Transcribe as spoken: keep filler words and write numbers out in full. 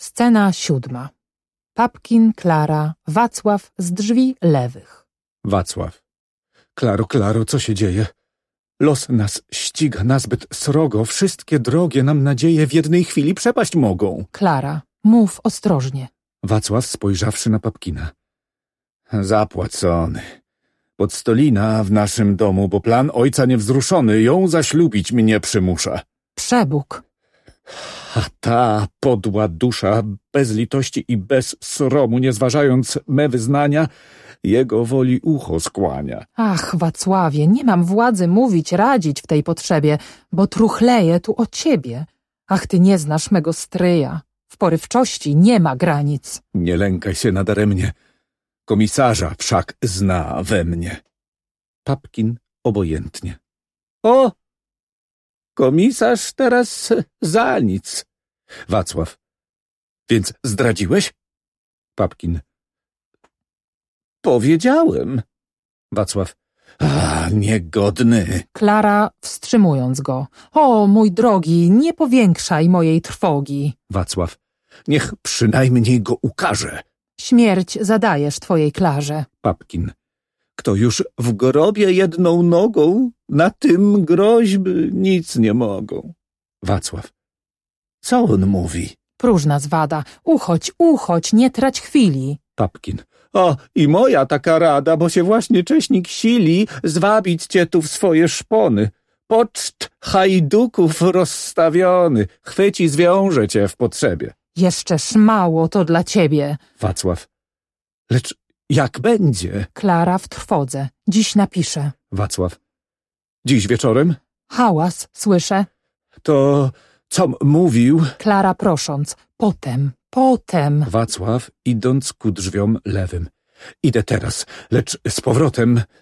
Scena siódma. Papkin, Klara, Wacław z drzwi lewych. Wacław. Klaro, Klaro, co się dzieje? Los nas ściga nazbyt srogo, wszystkie drogie nam nadzieje w jednej chwili przepaść mogą. Klara, mów ostrożnie. Wacław, spojrzawszy na Papkina. Zapłacony. Podstolina w naszym domu, bo plan ojca niewzruszony ją zaślubić mnie przymusza. Przebóg. A ta podła dusza, bez litości i bez sromu, nie zważając me wyznania, jego woli ucho skłania. Ach, Wacławie, nie mam władzy mówić, radzić w tej potrzebie, bo truchleję tu o ciebie. Ach, ty nie znasz mego stryja. W porywczości nie ma granic. Nie lękaj się nadaremnie. Komisarza wszak zna we mnie. Papkin obojętnie. O! Komisarz teraz za nic. Wacław. Więc zdradziłeś? Papkin. Powiedziałem. Wacław. A, niegodny. Klara, wstrzymując go. O, mój drogi, nie powiększaj mojej trwogi. Wacław. Niech przynajmniej go ukaże. Śmierć zadajesz twojej Klarze. Papkin. Kto już w grobie jedną nogą, na tym groźby nic nie mogą. Wacław. Co on mówi? Próżna zwada. Uchodź, uchodź, nie trać chwili. Papkin. O, i moja taka rada, bo się właśnie cześnik sili zwabić cię tu w swoje szpony. Poczt hajduków rozstawiony, chwyci zwiąże cię w potrzebie. Jeszczeż mało to dla ciebie. Wacław. Lecz jak będzie? Klara w trwodze. Dziś napiszę. Wacław. Dziś wieczorem? Hałas, słyszę. To co mówił? Klara prosząc. Potem, potem. Wacław, idąc ku drzwiom lewym. Idę teraz, lecz z powrotem